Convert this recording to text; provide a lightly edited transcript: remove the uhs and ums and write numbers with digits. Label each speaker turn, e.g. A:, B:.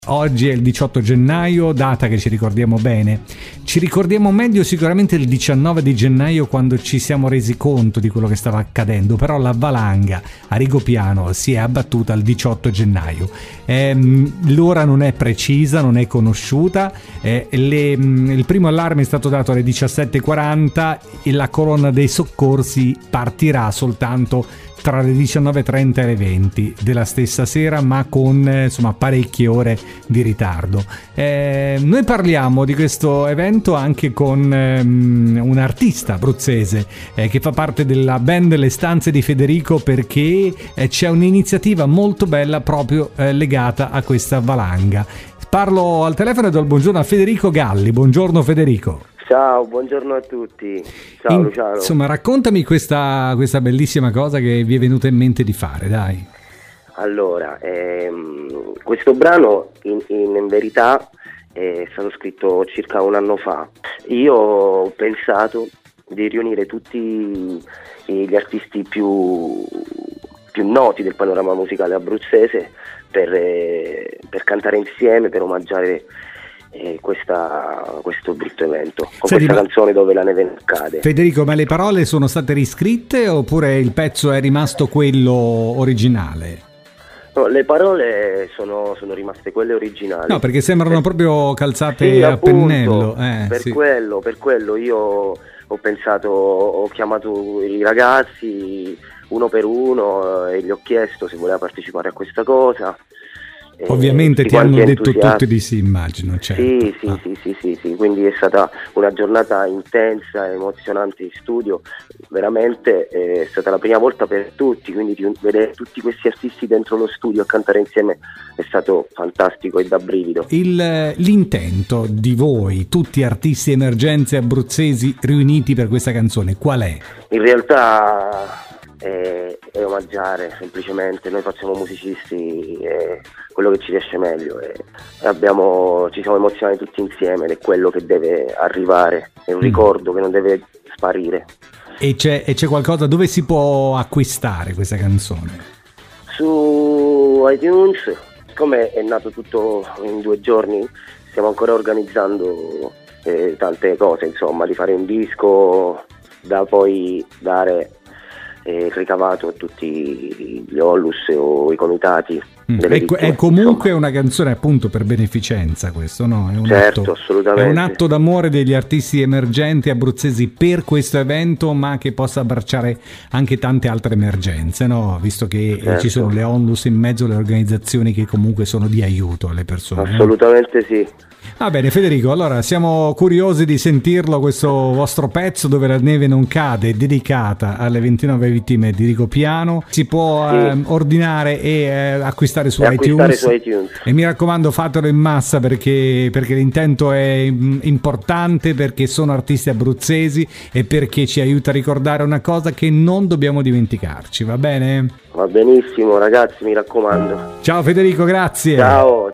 A: Oggi è il 18 gennaio, data che ci ricordiamo bene. Ci ricordiamo meglio sicuramente il 19 di gennaio, quando ci siamo resi conto di quello che stava accadendo, però la valanga a Rigopiano si è abbattuta il 18 gennaio. L'ora non è precisa, non è conosciuta, il primo allarme è stato dato alle 17:40 e la colonna dei soccorsi partirà soltanto tra le 19:30 e le 20 della stessa sera, ma con parecchie ore di ritardo. Noi parliamo di questo evento anche con un artista abruzzese che fa parte della band Le Stanze di Federico, perché c'è un'iniziativa molto bella proprio legata a questa valanga. Parlo al telefono e do il buongiorno a Federico Galli. Buongiorno Federico.
B: Ciao, buongiorno a tutti. Ciao Luciano.
A: Insomma, raccontami questa bellissima cosa che vi è venuta in mente di fare, dai.
B: Allora, questo brano in verità è stato scritto circa un anno fa. Io ho pensato di riunire tutti gli artisti più noti del panorama musicale abruzzese per cantare insieme, per omaggiare questo brutto evento con questa canzone Dove la neve non cade.
A: Federico, ma le parole sono state riscritte oppure il pezzo è rimasto quello originale?
B: No, le parole sono rimaste quelle originali.
A: No, perché sembrano proprio calzate
B: sì,
A: a
B: appunto,
A: pennello.
B: Per quello io ho pensato, ho chiamato i ragazzi uno per uno e gli ho chiesto se voleva partecipare a questa cosa.
A: Ovviamente ti hanno detto tutti di sì, immagino. Certo.
B: Sì, quindi è stata una giornata intensa, emozionante in studio, veramente è stata la prima volta per tutti, quindi vedere tutti questi artisti dentro lo studio a cantare insieme è stato fantastico e da brivido.
A: L'intento di voi, tutti artisti emergenze abruzzesi riuniti per questa canzone, qual è?
B: In realtà è omaggiare, semplicemente. Noi facciamo musicisti, è quello che ci riesce meglio e ci siamo emozionati tutti insieme ed è quello che deve arrivare, è un ricordo che non deve sparire.
A: E c'è qualcosa dove si può acquistare questa canzone?
B: Su iTunes, come è nato tutto in 2 giorni, stiamo ancora organizzando tante cose, insomma, di fare un disco da poi dare ricavato a tutti gli Onlus o i comitati.
A: È comunque una canzone appunto per beneficenza, questo, no? È un
B: certo, assolutamente.
A: È un atto d'amore degli artisti emergenti abruzzesi per questo evento, ma che possa abbracciare anche tante altre emergenze, no? Visto che ci sono le Onlus in mezzo, le organizzazioni che comunque sono di aiuto alle persone.
B: Assolutamente sì.
A: Va bene Federico, allora siamo curiosi di sentirlo, questo vostro pezzo Dove la neve non cade, dedicata alle 29 vittime di Rigopiano. Si può ordinare e acquistare su iTunes. E mi raccomando, fatelo in massa perché l'intento è importante, perché sono artisti abruzzesi e perché ci aiuta a ricordare una cosa che non dobbiamo dimenticarci, va bene?
B: Va benissimo ragazzi, mi raccomando.
A: Ciao Federico, grazie.
B: Ciao.